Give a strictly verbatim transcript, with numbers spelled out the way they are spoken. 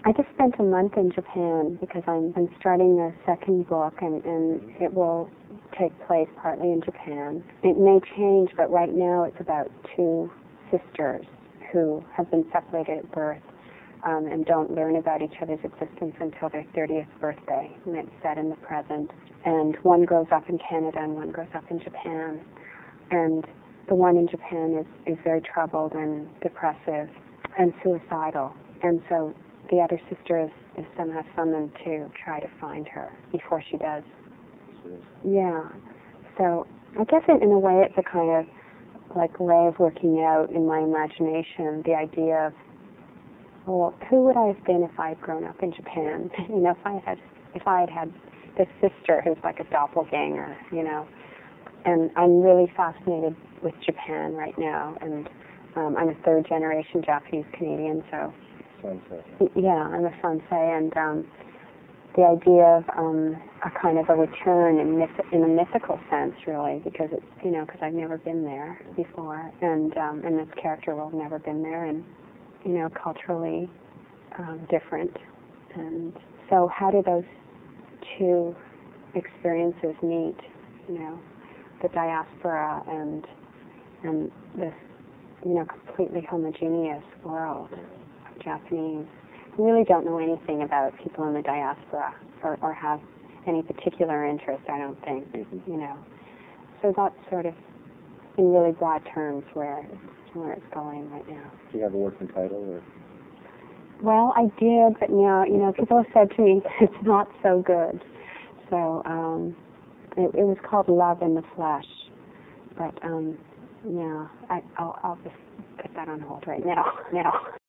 I just spent a month in Japan because I'm, I'm starting a second book, and, and it will take place partly in Japan. It may change, but right now it's about two sisters who have been separated at birth um, and don't learn about each other's existence until their thirtieth birthday, and it's set in the present. And one grows up in Canada and one grows up in Japan. And the one in Japan is, is very troubled and depressive and suicidal. And so the other sister is, is somehow summoned to try to find her before she does. Yeah. So I guess in, in a way it's a kind of like way of working out in my imagination the idea of, well, who would I have been if I had grown up in Japan? You know, if I had if I had had this sister who's like a doppelganger, you know. And I'm really fascinated with Japan right now, and um, I'm a third generation Japanese Canadian, so Sansei. Yeah, I'm a Sansei, and um, the idea of um, a kind of a return in, myth- in a mythical sense, really, because it's, you know, because I've never been there before, and um, and this character will have never been there, and, you know, culturally um, different. And so how do those two experiences meet, you know, the diaspora and and this, you know, completely homogeneous world of Japanese? I really don't know anything about people in the diaspora or, or have any particular interest, I don't think, you know. So that's sort of, in really broad terms, where, where it's going right now. Do you have a working title? Or? Well, I did, but now, you know, people have said to me it's not so good. So um, it, it was called Love in the Flesh. But, um, yeah, I, I'll, I'll just put that on hold right now. now.